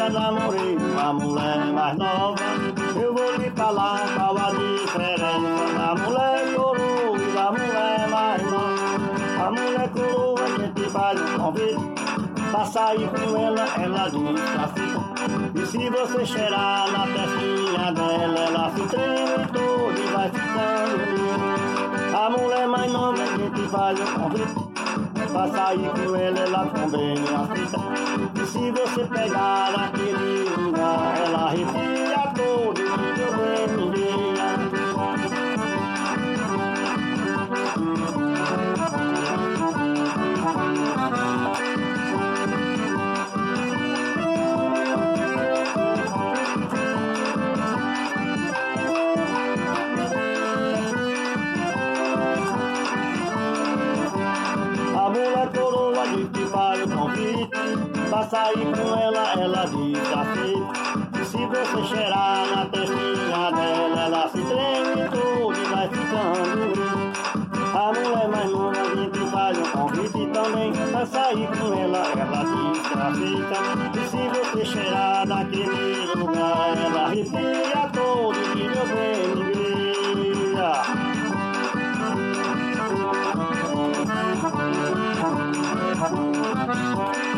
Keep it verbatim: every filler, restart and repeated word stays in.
já namorei uma mulher mais nova. Eu vou lhe falar qual a diferença da mulher coroa e da mulher mais nova. A mulher coroa a gente faz um convite pra sair com ela, ela diz pra ficar. E se você cheirar na testinha dela, ela se treme toda e vai ficando. A mulher mais nova a gente faz um convite pra sair com ela, ela também aceita. E se você pegar naquele lugar, ela arrepia todo e meu bem ninguém. A mulher coroa a gente faz o convite pra sair com ela, ela diz aceita. E se você cheirar na testinha dela, ela se treme toda e vai ficando. A mulher mais nova a gente faz um convite também pra sair com ela, ela diz aceita. E se você cheirar naquele lugar, ela arrepia todo e meu bem alegria. Thank you.